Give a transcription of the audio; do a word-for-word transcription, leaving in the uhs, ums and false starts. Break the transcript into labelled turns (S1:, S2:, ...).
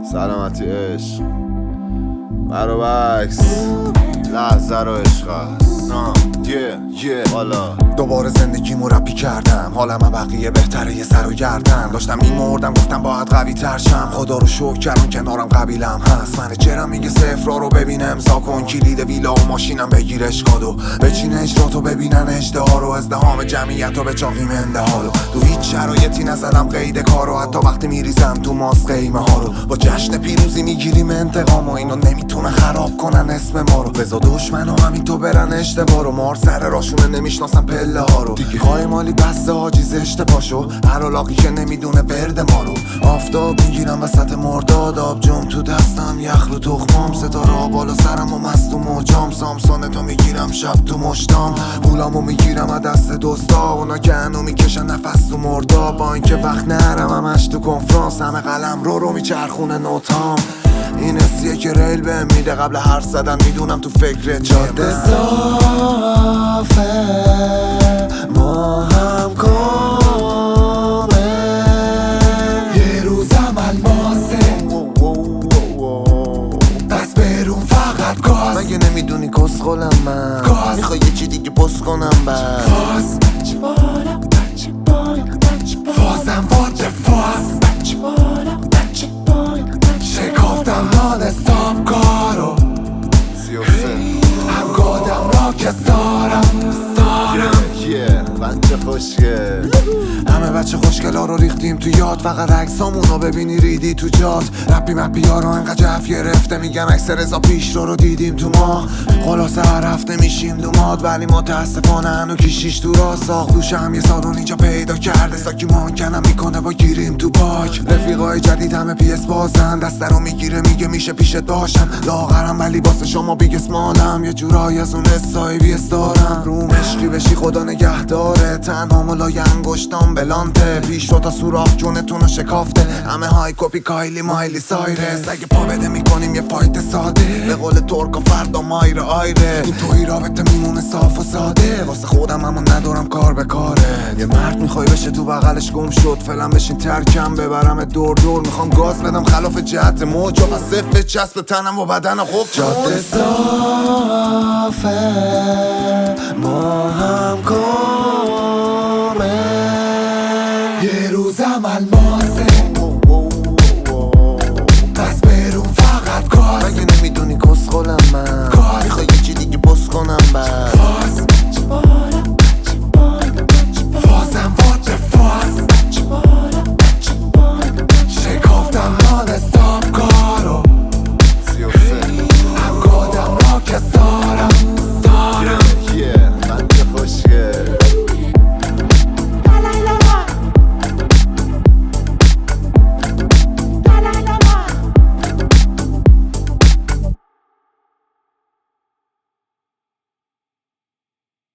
S1: سلامتی عشق برابکس لحظه رو عشق است یه یه حالا
S2: دوباره زندگیمو رپی کردم، حالم بقیه بهتره یه سر و گردن. داشتم میمردم گفتم باید قوی تر شم، خدا رو شکر کردم کنارم قبیلم هست. من چرم میگه صفرا رو ببین امضا کن، کلید ویلا و ماشینم بگیر اشکادو بچین اجراتو ببینن اجدها رو، ازدهام جمعیت رو به چاقی منده هالو. تو هیچ شرایطی نزدم قید کارو، حتی وقتی میریزم تو ماس قیمه ها رو. با جشن پیروزی میگیریم انتقام و اینو نمیتونه خراب کنن اسم ما رو. بزا دشمن و همین تو برن اشتباه رو، مار سر راشونه نمیشناسن پله ها رو. دیگه خواهی مالی بسته حاجیز اشتباهشو، هر علاقی که نمیدونه ورد ما رو. آفتاب میگیرم وسط مرداد، آب جم تو دستم یخ رو تخمام، ستاره بالا سرم و مستوم و جام. سامسونه تو میگیرم شب تو مشتام، پولامو میگیرم از دست دوستا، اونا که هنو میکشن نفس تو مردا. با اینکه وقت نرم همش تو کنفرانس، همه قلم رو رو میچرخونه نوتام. این حسیه که ریل بهم میده قبل حرف زدن، میدونم تو فکر جاده صافه ما هم کامه، یه روزم الماسه پس برون فقط گاز. مگه نمیدونی کس خولم من گاز، میخوای یه چی دیگه پست کنم بس فاز بچه بالا بچه بالا بچه بالا فازم واجه فاز بچه بالا بچه بالا شکافتم نان سام کارو هم گادم را که سارم سارم
S1: یه بچه خوشگل.
S2: همه بچه خوشگلا رو ریختیم تو یاد، فقط عکسامونو ببینی ریدی تو جات. رپی مپی ها رو انقدر جف گرفته، میگن عکس رضا پیش رو رو دیدیم تو ما. خلاصه هر هفته میشیم دوماد، ولی متاسفانه هنو کشیش تو را ساخت. دوش هم یه سالون اینجا پیدا کرده، ساکی مانکنم میکنه با گیریم تو باک. رفیقای جدید همه پی اس بازن، دسته رو میگیره میگه میشه پیشت باشم. لاغرم ولی واسه شما بیگ اسمالم، یه جورایی از اون حسای بی استارم. روم عشقی بشی خدا نگه داره، تنها ملای انگشتام بلانته. پیش رو تا سوراخ جونتون رو شکافته، همه های کپی کایلی مایلی سایرس. اگه پا بده میکنیم یه فایت ساده، به قول ترکا فردا مایره آیره. این توی رابطه میمونه صاف و ساده، واسه خودم اما ندارم کار به کاره. یه مرد میخوای بشه تو بغلش گم شد، فعلا بشین ترکم ببرم دور دور. میخوام گاز بدم خلاف جهت موج، و صفر چسب تنم و بدنم خوب. جاده صافه ما هم کامه، یه روزم الماسه پس برون فقط گاز. مگه نمیدونی کس خولم من گاز، میخوای یه چی دیگه پست کنم بس فاز